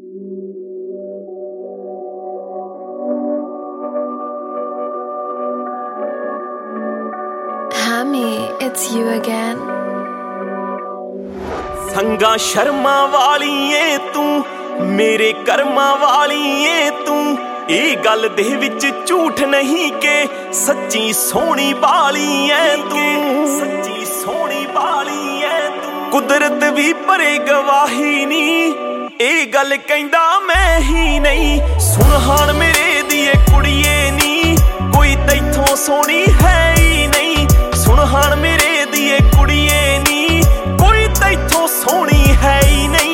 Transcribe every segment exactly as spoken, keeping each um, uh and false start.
Hammy, it's you again. ਸੰਗਾ ਸ਼ਰਮਾ ਵਾਲੀ ਏ ਤੂੰ, ਮੇਰੇ ਕਰਮਾਂ ਵਾਲੀ ਏ ਤੂੰ। ਇਹ ਗੱਲ ਦੇ ਵਿੱਚ ਝੂਠ ਨਹੀਂ ਕਿ ਸੱਚੀ ਸੋਹਣੀ ਵਾਲੀ ਏ ਤੂੰ, ਸੱਚੀ ਸੋਹਣੀ ਵਾਲੀ ਏ ਤੂੰ। ਕੁਦਰਤ ਵੀ ਭਰੇ ਗਵਾਹੀ ਨੀ, ਇਹ ਗੱਲ ਕਹਿੰਦਾ ਮੈਂ ਹੀ ਨਹੀਂ। ਸੁਣ ਹਾਣ ਮੇਰੇ ਦੀ ਏ ਕੁੜੀਏ ਨੀ, ਕੋਈ ਤੈਥੋਂ ਸੋਹਣੀ ਹੈ ਹੀ ਨਹੀਂ। ਸੁਣ ਹਾਣ ਮੇਰੇ ਦੀ ਏ ਕੁੜੀਏ ਨੀ, ਕੋਈ ਤੈਥੋਂ ਸੋਹਣੀ ਹੈ ਹੀ ਨਹੀਂ।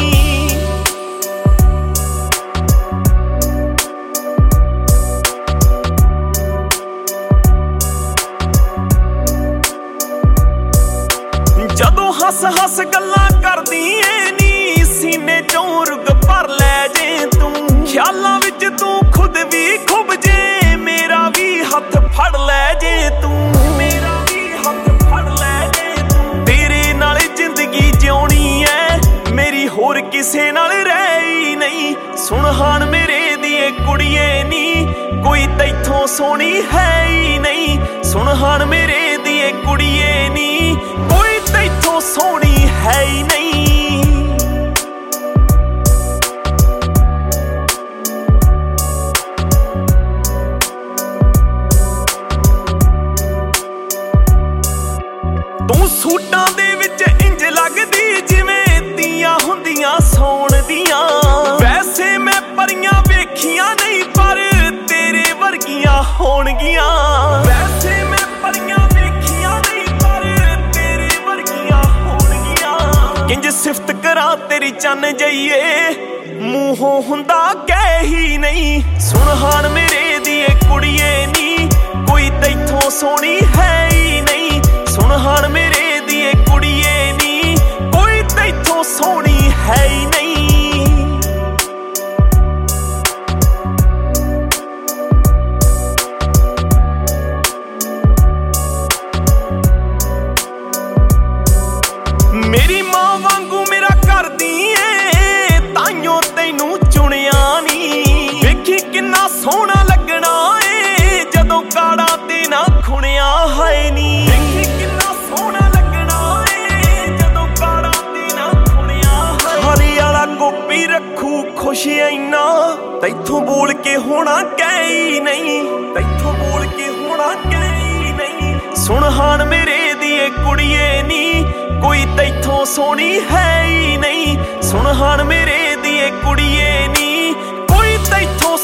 ਜਦੋਂ ਹੱਸ ਹੱਸ ਗੱਲਾਂ ਕਰਦੀ ਏ ਨੀ, ਸੀਨੇ ਚੋਂ ਰੁਗ ਭਰ ਲੈ ਜੇ ਤੂੰ। ਖਿਆਲਾਂ ਵਿੱਚ ਤੂੰ ਖੁਦ ਵੀ ਖੁੱਭ ਜੇ, ਮੇਰਾ ਵੀ ਹੱਥ ਫੜ ਲੈ ਜੇ ਤੂੰ। ਮੇਰਾ ਵੀ ਹੱਥ ਫੜ ਲੈ ਜੇ ਤੂੰ। ਤੇਰੇ ਨਾਲ ਜ਼ਿੰਦਗੀ ਜਿਉਣੀ ਐ ਮੇਰੀ, ਹੋਰ ਕਿਸੇ ਨਾਲ ਰਹੀ ਨਹੀਂ। ਸੁਣ ਹਾਣ ਮੇਰੇ ਦੀ ਏ ਕੁੜੀਏ ਨੀ, ਕੋਈ ਤੈਥੋਂ ਸੋਹਣੀ ਹੈ ਹੀ ਨਹੀਂ। ਸੁਣ ਹਾਣ ਮੇਰੇ ਦੀ ਏ ਕੁੜੀਏ ਨੀ, ਕੋਈ ਤੈਥੋਂ ਸੋਹਣੀ ਹੈ ਹੀ ਨਹੀਂ। ਤੂੰ ਸੂਟਾਂ ਦੇ ਵਿੱਚ ਇੰਜ ਲੱਗਦੀ ਜਿਵੇਂ ਤੀਆਂ ਹੁੰਦੀਆਂ ਸੌਣ ਦੀਆਂ। ਵੈਸੇ ਮੈਂ ਪਰੀਆਂ ਵੇਖੀਆਂ ਨਹੀਂ, ਪਰ ਤੇਰੇ ਵਰਗੀਆਂ ਹੋਣਗੀਆਂ। ਵੈਸੇ ਮੈਂ ਪਰੀਆਂ ਵੇਖੀਆਂ ਨਹੀਂ, ਪਰ ਤੇਰੇ ਵਰਗੀਆਂ ਹੋਣਗੀਆਂ। ਕਿੰਜ ਸਿਫਤ ਕਰਾਂ ਤੇਰੀ ਚੰਨ ਜਈਏ, ਮੂੰਹੋਂ ਹੁੰਦਾ ਕਹਿ ਹੀ ਨਹੀਂ। ਸੁਣ ਹਾਣ ਮੇਰੇ ਦੀ ਏ ਕੁੜੀਏ ਨੀ, ਕੋਈ ਤੈਥੋਂ ਸੋਹਣੀ ਹੈ ਹੀ ਨਹੀਂ। ਸੁਣ ਹਾਣ ਮੇਰੇ ਦੀ ਏ ਕੁੜੀਏ ਨੀ, ਕੋਈ ਤੈਥੋਂ ਸੋਹਣੀ ਹੈ ਹੀ ਨਹੀਂ। ਮੇਰੀ ਮਾਂ ਵਾਂਗੂ ਮੇਰਾ ਕਰਦੀ ਏ, ਤਾਈਓ ਤੈਨੂੰ ਚੁਣਿਆ ਨੀ। ਵੇਖੀ ਕਿੰਨਾ ਸੋਹਣਾ ਲੱਗਣਾ ਏ, ਜਦੋਂ ਕਾੜਾ ਤੇ ਨਾ ਖੁਣਿਆ ਹੈ ਨੀ। ਵੇਖੀ ਕਿੰਨਾ ਸੋਹਣਾ ਲੱਗਣਾ ਏ, ਜਦੋਂ ਕਾੜਾ ਤੇ ਨਾ ਖੁਣਿਆ ਹੈ। ਹਾਲੀ ਵਾਲਾ ਗੋਪੀ ਰੱਖੂ ਖੁਸ਼ ਐਨਾ, ਤੈਥੋਂ ਬੋਲ ਕੇ ਹੋਣਾ ਕਹਿ ਹੀ ਨਹੀਂ। ਤੈਥੋਂ ਬੋਲ ਕੇ ਹੋਣਾ ਕਹਿ ਹੀ ਨਹੀਂ। ਸੁਣ ਹਾਣ ਮੇਰੇ ਦੀ ਏ ਕੁੜੀਏ ਨੀ, ਕੋਈ ਤੈਥੋਂ ਸੋਹਣੀ ਹੈ ਹੀ ਨਹੀਂ। ਸੁਣ ਹਾਣ ਮੇਰੇ ਦੀ ਏ ਕੁੜੀਏ ਨੀ, ਕੋਈ ਤੈਥੋਂ